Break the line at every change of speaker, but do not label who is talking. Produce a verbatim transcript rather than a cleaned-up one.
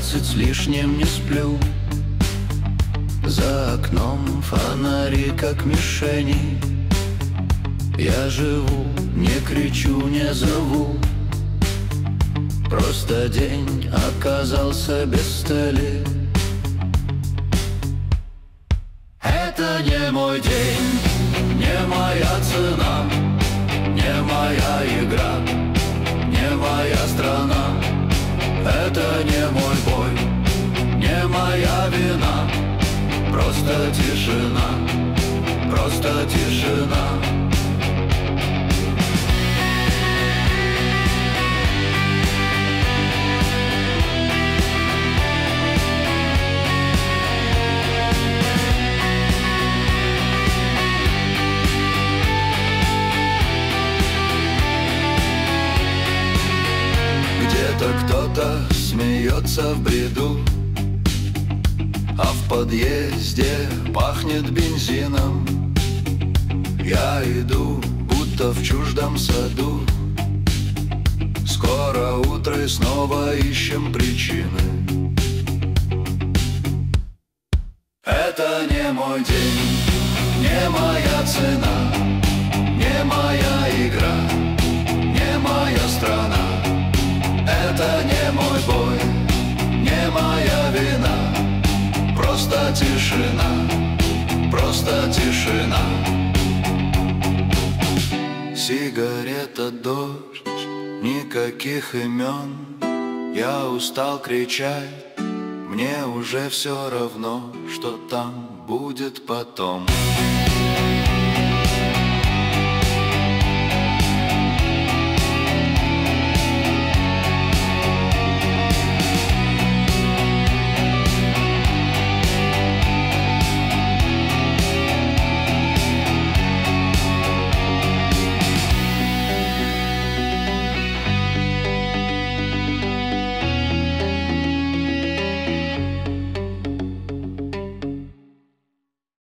двенадцать с лишним не сплю. За окном фонари, как мишени. Я живу, не кричу, не зову. Просто день оказался без цели. Это не мой день, не моя цена, не моя игра, не моя страна. Это не мой бой, не моя вина. Просто тишина, просто тишина. Где-то кто-то смеется в бреду, а в подъезде пахнет бензином. Я иду, будто в чуждом саду. Скоро утро и снова ищем причины. Это не мой день, не моя цена, не моя игра, не моя страна. Это не мой бой, не моя вина. Просто тишина, просто тишина. Сигарета, дождь, никаких имен. Я устал кричать, мне уже все равно, что там будет потом.